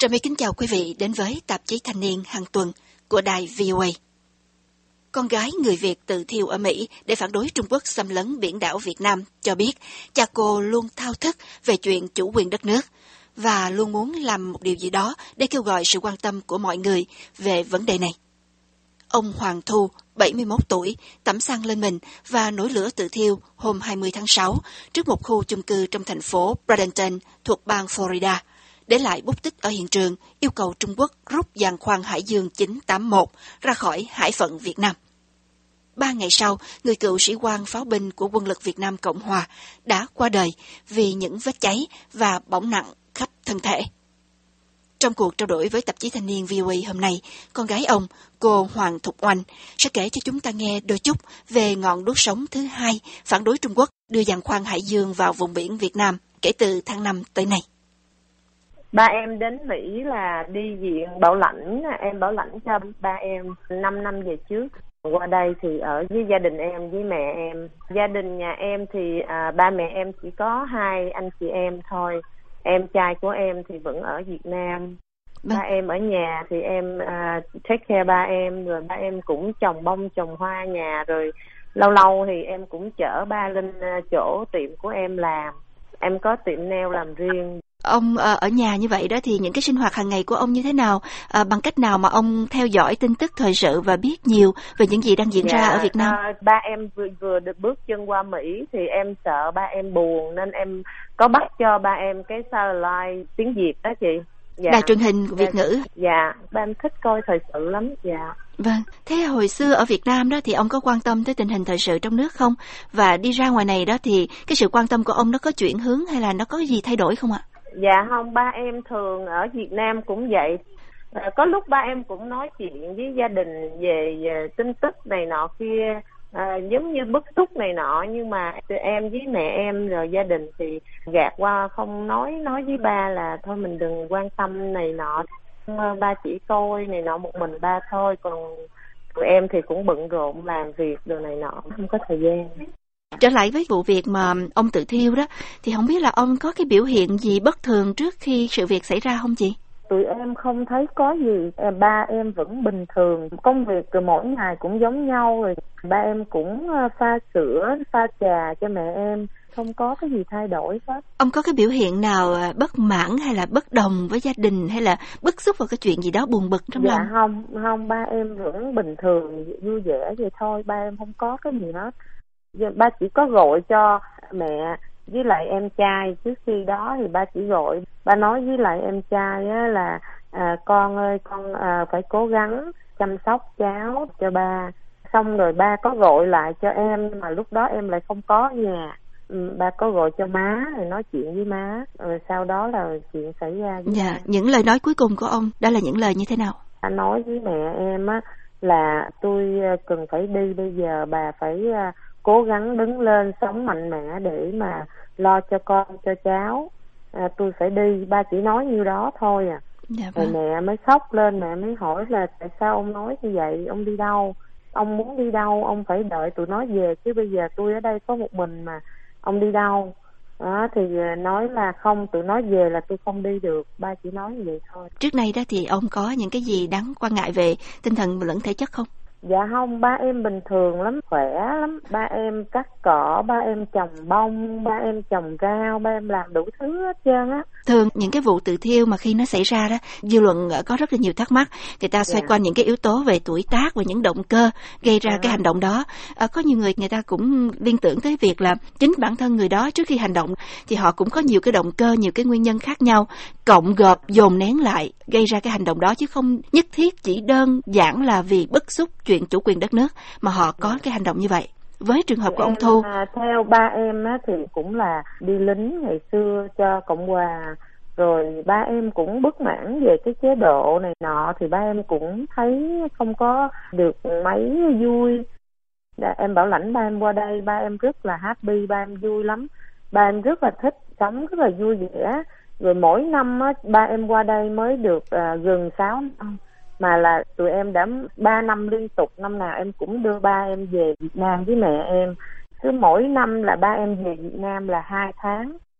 Trà My kính chào quý vị đến với tạp chí Thanh niên hàng tuần của đài VOA. Con gái người Việt tự thiêu ở Mỹ để phản đối Trung Quốc xâm lấn biển đảo Việt Nam cho biết cha cô luôn thao thức về chuyện chủ quyền đất nước và luôn muốn làm một điều gì đó để kêu gọi sự quan tâm của mọi người về vấn đề này. Ông Hoàng Thu, 71 tuổi, tẩm xăng lên mình và nổi lửa tự thiêu hôm 20 tháng 6 trước một khu chung cư trong thành phố Bradenton thuộc bang Florida, để lại bút tích ở hiện trường yêu cầu Trung Quốc rút giàn khoan Hải Dương 981 ra khỏi hải phận Việt Nam. 3 ngày sau, người cựu sĩ quan pháo binh của quân lực Việt Nam Cộng Hòa đã qua đời vì những vết cháy và bỏng nặng khắp thân thể. Trong cuộc trao đổi với tạp chí Thanh niên VOA hôm nay, con gái ông, cô Hoàng Thục Oanh, sẽ kể cho chúng ta nghe đôi chút về ngọn đuốc sống thứ hai phản đối Trung Quốc đưa giàn khoan Hải Dương vào vùng biển Việt Nam kể từ tháng 5 tới nay. Ba em đến Mỹ là đi viện bảo lãnh, em bảo lãnh cho ba em 5 năm về trước. Qua đây thì ở với gia đình em, với mẹ em. Gia đình nhà em thì ba mẹ em chỉ có 2 anh chị em thôi. Em trai của em thì vẫn ở Việt Nam. Ba em ở nhà thì em take care ba em, rồi ba em cũng trồng bông trồng hoa nhà, rồi lâu lâu thì em cũng chở ba lên chỗ tiệm của em làm. Em có tiệm nail làm riêng. Ông ở nhà như vậy đó thì những cái sinh hoạt hàng ngày của ông như thế nào? Bằng cách nào mà ông theo dõi tin tức thời sự và biết nhiều về những gì đang diễn ra ở Việt Nam? Ba em vừa được bước chân qua Mỹ thì em sợ ba em buồn nên em có bắt cho ba em cái satellite tiếng Việt đó chị. Dạ. Đài truyền hình Việt ngữ. Dạ, ba em thích coi thời sự lắm. Dạ. Vâng, thế hồi xưa ở Việt Nam đó thì ông có quan tâm tới tình hình thời sự trong nước không? Và đi ra ngoài này đó thì cái sự quan tâm của ông nó có chuyển hướng hay là nó có gì thay đổi không ạ? Dạ không, ba em thường ở Việt Nam cũng vậy. Có lúc ba em cũng nói chuyện với gia đình về tin tức này nọ kia, giống như bức xúc này nọ, nhưng mà em với mẹ em rồi gia đình thì gạt qua, không nói với ba là thôi mình đừng quan tâm này nọ, ba chỉ coi này nọ một mình ba thôi, còn tụi em thì cũng bận rộn làm việc đồ này nọ, không có thời gian. Trở lại với vụ việc mà ông tự thiêu đó, thì không biết là ông có cái biểu hiện gì bất thường trước khi sự việc xảy ra không chị? Tụi em không thấy có gì, ba em vẫn bình thường, công việc rồi mỗi ngày cũng giống nhau, rồi ba em cũng pha sữa, pha trà cho mẹ em, không có cái gì thay đổi hết. Ông có cái biểu hiện nào bất mãn hay là bất đồng với gia đình hay là bức xúc vào cái chuyện gì đó buồn bực trong lòng? Dạ không, ba em vẫn bình thường, vui vẻ vậy thôi, ba em không có cái gì hết. Ba chỉ có gọi cho mẹ với lại em trai, trước khi đó thì ba chỉ gọi, ba nói với lại em trai á là con ơi, con phải cố gắng chăm sóc cháu cho ba. Xong rồi ba có gọi lại cho em, mà lúc đó em lại không có ở nhà. Ba có gọi cho má rồi nói chuyện với má, rồi sau đó là chuyện xảy ra. Dạ, những lời nói cuối cùng của ông đó là những lời như thế nào? Ba nói với mẹ em á là tôi cần phải đi, bây giờ bà phải cố gắng đứng lên sống mạnh mẽ để mà lo cho con cho cháu, tôi phải đi. Ba chỉ nói nhiêu đó thôi à. Dạ, rồi vâng. mẹ mới khóc lên, mẹ mới hỏi là tại sao ông nói như vậy, ông đi đâu, ông muốn đi đâu, ông phải đợi tụi nó về chứ, bây giờ tôi ở đây có một mình mà, ông đi đâu đó. Thì nói là không, tụi nó về là tôi không đi được. Ba chỉ nói như vậy thôi. Trước đây đó thì ông có những cái gì đáng quan ngại về tinh thần lẫn thể chất không? Dạ không, ba em bình thường lắm, khỏe lắm. Ba em cắt cỏ, ba em trồng bông, ba em trồng rau, ba em làm đủ thứ hết trơn á. Thường những cái vụ tự thiêu mà khi nó xảy ra đó, dư luận có rất là nhiều thắc mắc. Người ta xoay quanh những cái yếu tố về tuổi tác và những động cơ gây ra cái hành động đó. Có nhiều người ta cũng liên tưởng tới việc là chính bản thân người đó trước khi hành động thì họ cũng có nhiều cái động cơ, nhiều cái nguyên nhân khác nhau, cộng gộp dồn nén lại gây ra cái hành động đó, chứ không nhất thiết chỉ đơn giản là vì bức xúc chuyện chủ quyền đất nước mà họ có cái hành động như vậy. Với trường hợp của ông Thu, theo ba em á, thì cũng là đi lính ngày xưa cho Cộng Hòa, rồi ba em cũng bất mãn về cái chế độ này nọ, thì ba em cũng thấy không có được mấy vui. Em bảo lãnh ba em qua đây, ba em rất là happy, ba em vui lắm, ba em rất là thích sống, rất là vui vẻ. Rồi mỗi năm á, ba em qua đây mới được gần 6 năm, mà là tụi em đã 3 năm liên tục, năm nào em cũng đưa ba em về Việt Nam với mẹ em. Cứ mỗi năm là ba em về Việt Nam là 2 tháng.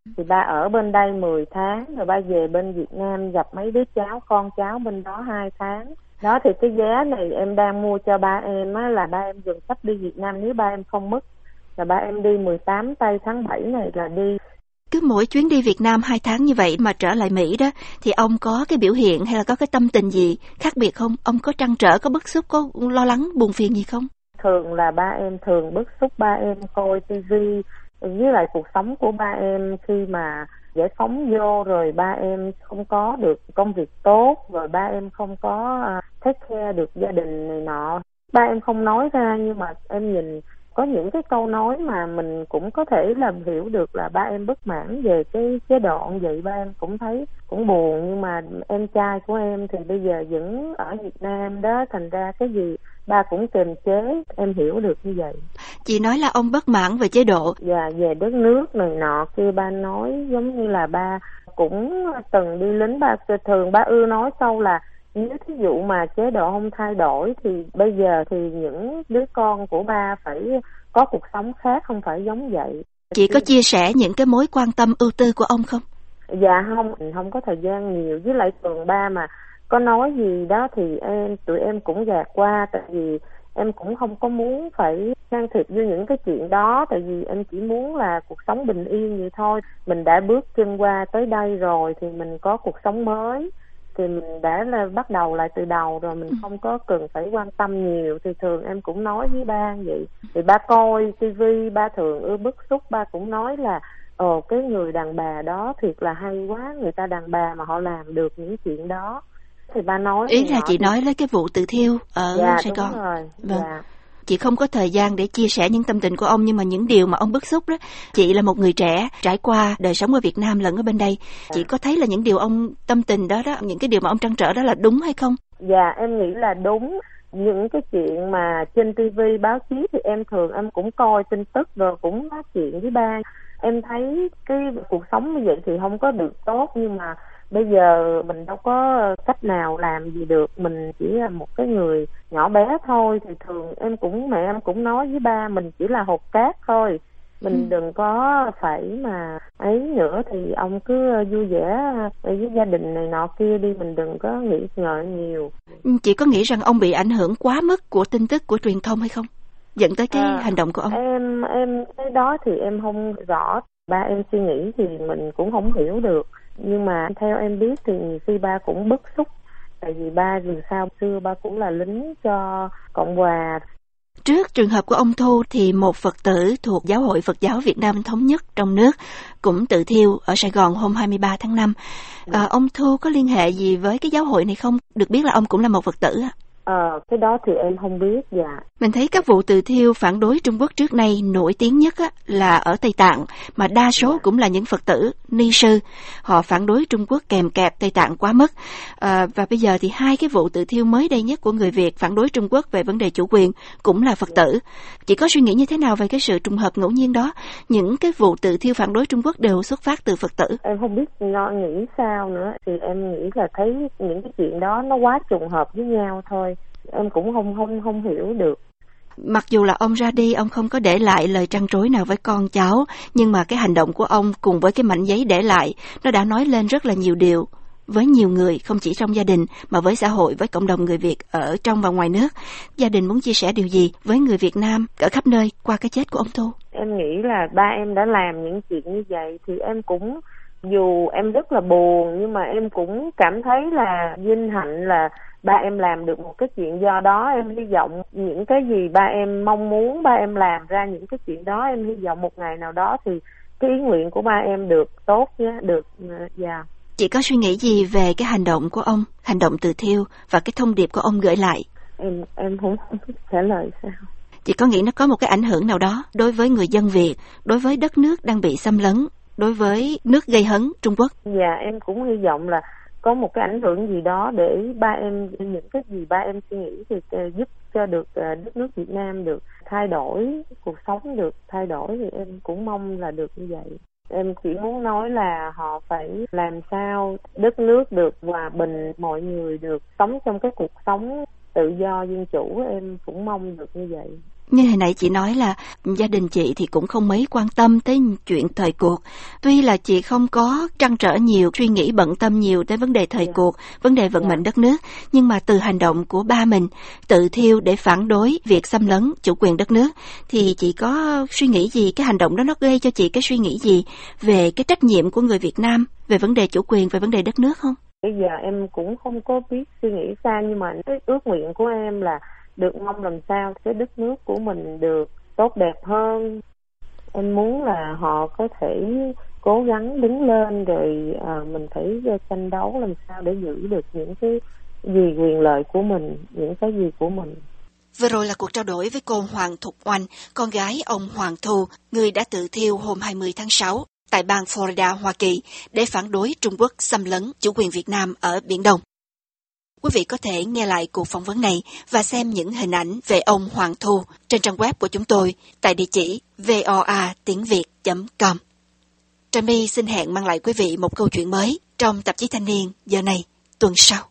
Thì ba ở bên đây 10 tháng, rồi ba về bên Việt Nam gặp mấy đứa cháu, con cháu bên đó 2 tháng. Đó thì cái vé này em đang mua cho ba em á, là ba em gần sắp đi Việt Nam nếu ba em không mất. Là ba em đi 18 tây tháng 7 này là đi. Cứ mỗi chuyến đi Việt Nam 2 tháng như vậy mà trở lại Mỹ đó, thì ông có cái biểu hiện hay là có cái tâm tình gì khác biệt không? Ông có trăn trở, có bức xúc, có lo lắng, buồn phiền gì không? Thường là ba em thường bức xúc, ba em coi tivi với lại cuộc sống của ba em khi mà giải phóng vô rồi ba em không có được công việc tốt, rồi ba em không có take care được gia đình này nọ. Ba em không nói ra nhưng mà em nhìn có những cái câu nói mà mình cũng có thể làm hiểu được là ba em bất mãn về cái chế độ vậy. Ba em cũng thấy cũng buồn, nhưng mà em trai của em thì bây giờ vẫn ở Việt Nam đó, thành ra cái gì ba cũng kiềm chế, em hiểu được như vậy. Chị nói là ông bất mãn về chế độ. Và về đất nước này nọ kia, ba nói giống như là ba cũng từng đi lính. Ba thường ba ưa nói câu là nếu thí dụ mà chế độ không thay đổi thì bây giờ thì những đứa con của ba phải có cuộc sống khác, không phải giống vậy. Chị có chia sẻ những cái mối quan tâm ưu tư của ông không? Dạ không có thời gian nhiều, với lại thường ba mà có nói gì đó thì tụi em cũng gạt qua, tại vì em cũng không có muốn phải can thiệp vô những cái chuyện đó, tại vì em chỉ muốn là cuộc sống bình yên vậy thôi. Mình đã bước chân qua tới đây rồi thì mình có cuộc sống mới, thì mình đã là bắt đầu lại từ đầu rồi, mình không có cần phải quan tâm nhiều. Thì thường em cũng nói với ba vậy. Thì ba coi tivi, ba thường ưa bức xúc, ba cũng nói là cái người đàn bà đó thiệt là hay quá, người ta đàn bà mà họ làm được những chuyện đó. Thì ba nói ý là chị nói lấy cái vụ tự thiêu ở Sài Gòn. Rồi. Vâng. Dạ. Chị không có thời gian để chia sẻ những tâm tình của ông, nhưng mà những điều mà ông bức xúc đó, chị là một người trẻ trải qua đời sống ở Việt Nam lẫn ở bên đây, chị có thấy là những điều ông tâm tình đó, những cái điều mà ông trăn trở đó là đúng hay không? Dạ em nghĩ là đúng. Những cái chuyện mà trên tivi báo chí thì em thường em cũng coi tin tức rồi cũng nói chuyện với ba. Em thấy cái cuộc sống như vậy thì không có được tốt, nhưng mà bây giờ mình đâu có cách nào làm gì được, mình chỉ là một cái người nhỏ bé thôi. Thì thường mẹ em cũng nói với ba mình chỉ là hột cát thôi, mình đừng có phải mà ấy nữa, thì ông cứ vui vẻ với gia đình này nọ kia đi, mình đừng có nghĩ ngợi nhiều. Chị có nghĩ rằng ông bị ảnh hưởng quá mức của tin tức, của truyền thông hay không, dẫn tới cái hành động của ông? Em cái đó thì em không rõ, ba em suy nghĩ thì mình cũng không hiểu được, nhưng mà theo em biết thì nhiều khi ba cũng bức xúc, tại vì ba dù sao xưa ba cũng là lính cho Cộng hòa. Trước trường hợp của ông Thu thì một Phật tử thuộc Giáo hội Phật giáo Việt Nam Thống nhất trong nước cũng tự thiêu ở Sài Gòn hôm 23 tháng 5. Ông Thu có liên hệ gì với cái giáo hội này không? Được biết là ông cũng là một Phật tử. Cái đó thì em không biết. Dạ. Mình thấy các vụ tự thiêu phản đối Trung Quốc trước nay nổi tiếng nhất là ở Tây Tạng, mà đa số cũng là những Phật tử, ni sư. Họ phản đối Trung Quốc kèm kẹp Tây Tạng quá mức. Và bây giờ thì hai cái vụ tự thiêu mới đây nhất của người Việt phản đối Trung Quốc về vấn đề chủ quyền cũng là Phật tử. Chị có suy nghĩ như thế nào về cái sự trùng hợp ngẫu nhiên đó? Những cái vụ tự thiêu phản đối Trung Quốc đều xuất phát từ Phật tử. Em không biết nghĩ sao nữa, thì em nghĩ là thấy những cái chuyện đó nó quá trùng hợp với nhau thôi. Em cũng không hiểu được. Mặc dù là ông ra đi, ông không có để lại lời trăn trối nào với con cháu, nhưng mà cái hành động của ông cùng với cái mảnh giấy để lại, nó đã nói lên rất là nhiều điều với nhiều người, không chỉ trong gia đình mà với xã hội, với cộng đồng người Việt ở trong và ngoài nước. Gia đình muốn chia sẻ điều gì với người Việt Nam ở khắp nơi qua cái chết của ông Thu? Em nghĩ là ba em đã làm những chuyện như vậy thì em cũng, dù em rất là buồn nhưng mà em cũng cảm thấy là vinh hạnh là ba em làm được một cái chuyện. Do đó em hy vọng những cái gì ba em mong muốn ba em làm ra những cái chuyện đó, em hy vọng một ngày nào đó thì cái ý nguyện của ba em được tốt nhé, được. Dạ. Chị có suy nghĩ gì về cái hành động của ông, hành động tự thiêu và cái thông điệp của ông gửi lại? Em không biết trả lời sao. Chị có nghĩ nó có một cái ảnh hưởng nào đó đối với người dân Việt, đối với đất nước đang bị xâm lấn, đối với nước gây hấn Trung Quốc? Dạ em cũng hy vọng là có một cái ảnh hưởng gì đó để ba em, những cái gì ba em suy nghĩ thì giúp cho được đất nước Việt Nam được thay đổi, cuộc sống được thay đổi, thì em cũng mong là được như vậy. Em chỉ muốn nói là họ phải làm sao đất nước được hòa bình, mọi người được sống trong cái cuộc sống tự do dân chủ, em cũng mong được như vậy. Như hồi nãy chị nói là gia đình chị thì cũng không mấy quan tâm tới chuyện thời cuộc. Tuy là chị không có trăn trở nhiều, suy nghĩ bận tâm nhiều tới vấn đề thời cuộc, vấn đề vận mệnh đất nước, nhưng mà từ hành động của ba mình tự thiêu để phản đối việc xâm lấn chủ quyền đất nước, thì chị có suy nghĩ gì, cái hành động đó nó gây cho chị cái suy nghĩ gì về cái trách nhiệm của người Việt Nam về vấn đề chủ quyền, về vấn đề đất nước không? Bây giờ em cũng không có biết suy nghĩ sao, nhưng mà cái ước nguyện của em là được mong làm sao cái đất nước của mình được tốt đẹp hơn. Em muốn là họ có thể cố gắng đứng lên, rồi mình phải tranh đấu làm sao để giữ được những cái gì quyền lợi của mình, những cái gì của mình. Vừa rồi là cuộc trao đổi với cô Hoàng Thục Oanh, con gái ông Hoàng Thu, người đã tự thiêu hôm 20 tháng 6 tại bang Florida, Hoa Kỳ, để phản đối Trung Quốc xâm lấn chủ quyền Việt Nam ở Biển Đông. Quý vị có thể nghe lại cuộc phỏng vấn này và xem những hình ảnh về ông Hoàng Thu trên trang web của chúng tôi tại địa chỉ voatiengviet.com. Trà My xin hẹn mang lại quý vị một câu chuyện mới trong tạp chí Thanh niên giờ này tuần sau.